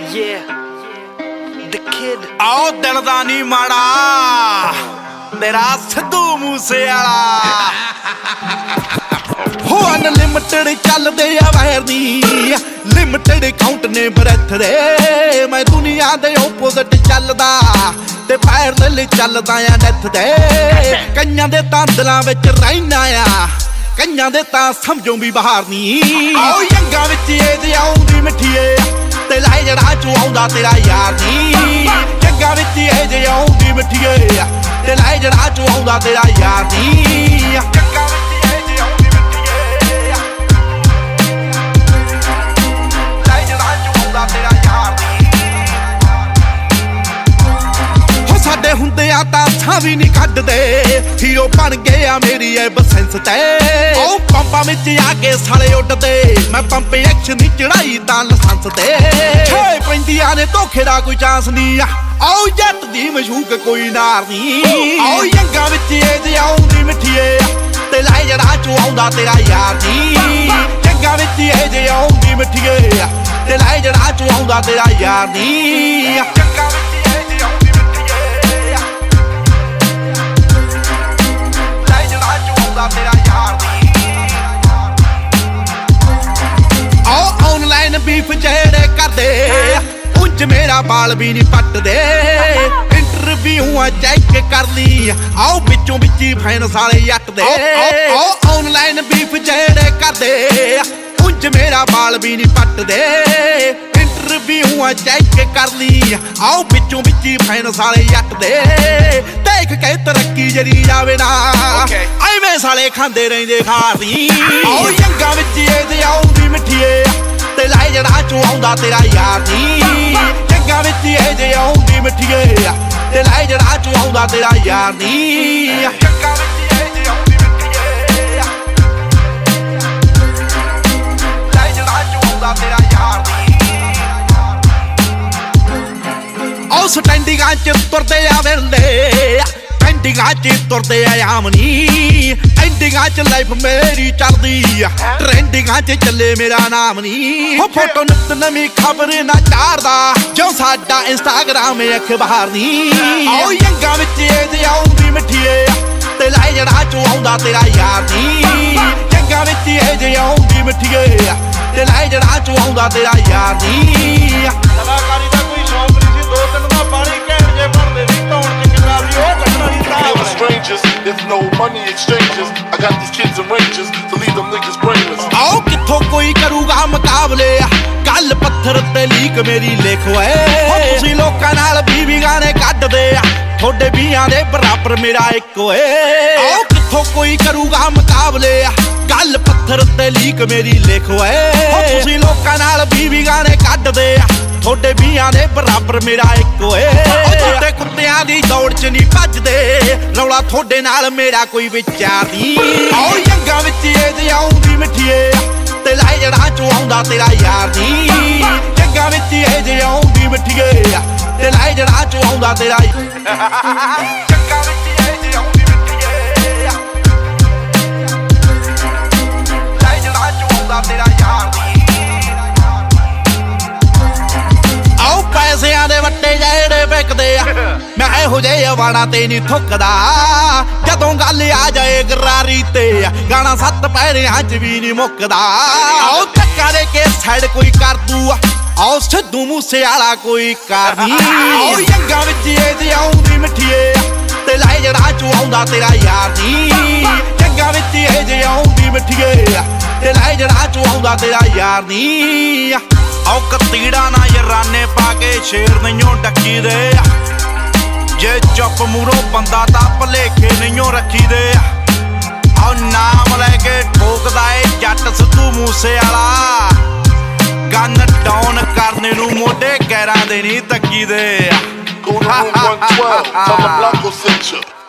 आओ दिल दा नी माड़ा तेरा सिद्धू मूसे वाला हो अनलिमिटेड चलदे आ वायर नी लिमिटेड काउंट ने ब्रैथ दे मैं दुनिया दे ओपोजिट चलदा ते पैर ले चलदा आ डेथ दे कईयां दे तां दिलां विच रहना आ कईयां दे तां समझों भी बाहर नी आओ यंगा विच ए आउंदी मिठीए ते लाई जड़ा चू आउंदा तेरा यार नी यंगा विच ए आउंदी मिठीए ते लाई जड़ा चू आउंदा तेरा यार नी यंगा साडे हुंदे आ तां सां भी नहीं कड्डदे हीरो बन गए आ मेरी एबसेंस ते ओ पंपां विच आके साले उड्डदे मैं पंप एक्शन दी चढ़ाई तां लाइसेंस ते छे पैंदियां ने धोखे दा कोई चांस नहीं आओ जट दी मशूक कोई नार नहीं आओ यंगा विच ए आउंदी मिठीए ते लाई जड़ा चू आउंदा तेरा यार नी यंगा विच ए आउंदी मिठीए ते लाई जड़ा चू आउंदा तेरा यार नी यंगा तेरा यार आओ ऑनलाइन बीफ जेड़े करदे उंज मेरा बाल भी नहीं पटदे इंटरव्यू चेक कर ली आओ बिचों बिची फैन साले जट दे आओ ऑनलाइन बीफ जेड़े करदे उंज मेरा बाल भी नहीं पटदे इंटरव्यू चेक कर ली आओ बिचों बिची फैन साले जट दे देख के तरक्की जरी जावे ना ਐਵੇਂ ਸਾਲੇ ਖਾਂਦੇ ਰਹਿੰਦੇ ਖਾਰੀ ਆਓ ਯੰਗਾ ਵਿੱਚ ਇਹ ਆਉਂਦੀ ਮਿੱਠੀਏ ਤੇ ਲਾਈ ਜੜਾ ਚੋਂ ਆਉਂਦਾ ਤੇਰਾ ਯਾਰ ਨੀ ਯੰਗਾ ਵਿੱਚ ਇਹ ਆਉਂਦੀ ਮਿੱਠੀਏ ਤੇ ਲਾਈ ਜੜਾ ਚੋਂ ਆਉਂਦਾ ਤੇਰਾ ਯਾਰ ਨੀ ਯੰਗਾ ਵਿੱਚ ਇਹ ਆਉਂਦੀ ਮਿੱਠੀਏ ਲਾਈ ਜੜਾ ਚੋਂ ਆਉਂਦਾ ਤੇਰਾ ਯਾਰ ਨੀ ਆਓ ਸਟੈਂਡਿੰਗਾਂ ਚ ਤੁਰਦੇ ਆ ਵੇਲੇ एंडिंगां च तुरदे आयाम नी एंडिंगां च लाइफ मेरी चलदी ट्रेंडिंगां च चले मेरा नाम नी हो फोटो नित नवी खबर ना चारदा जो साडा इंस्टाग्राम अखबार नी आओ यंगा विच ए आउंदी मिठीए ते लाई जड़ा चू आउंदा तेरा यार नी यंगा विच ए आउंदी मिठीए ते लाई जड़ा चू आउंदा तेरा यार नी कलाकारी दा कोई शौक नहीं सी दो तीन दा पानी घैंट जे भरदे सी धौण च किन्ना भी ओ strangers, if no money exchanges, I got these kids in ranges to leave them niggas brainless. आओ किथों कोई करूगा मुकाबले गल पत्थर ते लीक मेरी लिख ओए तुसीं लोकां नाल 20 गाने कड्डदे थोड़े 20 दे बराबर मेरा एक ओए आओ किथों कोई करूगा मुकाबले गल पत्थर ते लीक मेरी लिख ओए तुसीं लोकां नाल 20 गाने कड्डदे थोड़े 20 दे बराबर मेरा एक ओए ते कुत्तियां दी दौड़ च नहीं भजदे रौला थोड़े नाल मेरा कोई विचार नहीं आओ यंगा विच ए आउंदी मिठीए ते लाई जड़ा चू आउंदा तेरा यार नी यंगा विच ए आउंदी मिठीए ते लाई जड़ा चू आउंदा तेरा यंगा विच ए आउंदी मिठीए लाई जड़ा चू आउंदा तेरा यार नी पैसिਆਂ ਦੇ ਵੱਟੇ ਜਿਹੜੇ ਵਿਕਦੇ ਆ ਮੈਂ ਇਹੋ ਜਿਹੇ ਵਾਣਾ ਤੇ ਨਹੀਂ ਥੁੱਕਦਾ ਜਦੋਂ ਗੱਲ ਆ ਜਾਏ ਗਰਾਰੀ ਤੇ ਗਾਣਾ 7 ਪੈਰਿਆਂ 'ਚ ਵੀ ਨਹੀਂ ਮੁੱਕਦਾ ਆਓ ਧੱਕਾ ਦੇ ਕੇ ਸਾਈਡ ਕੋਈ ਕਰ ਦੂ ਆਓ ਸਿੱਧੂ ਮੂਸੇ ਵਾਲਾ ਕੋਈ ਕਰ ਨਹੀਂ ਆਓ ਯੰਗਾ ਵਿੱਚ ਇਹ ਆਉਂਦੀ ਮਿੱਠੀਏ ਤੇ ਲਾਈ ਜੜਾ ਚੂ ਆਉਂਦਾ ਤੇਰਾ ਯਾਰ ਨੀ ਯੰਗਾ ਵਿੱਚ ਇਹ ਆਉਂਦੀ ਮਿੱਠੀਏ ਤੇ ਲਾਈ ਜੜਾ ਚੂ ਆਉਂਦਾ ਤੇਰਾ ਯਾਰ ਨੀ आओ कतीड़ा ना यराने पाके शेर नहीं डकी दे जे चुप मूरों बंदा तां भलेखे नहीं रखी दे आओ नाम लैके ठोकदा ए जट सिद्धू मूसे वाला गन डाउन करने नूं मोढे गैरां दे नहीं तकी दे Go to room 112, tell the Blanco sent you.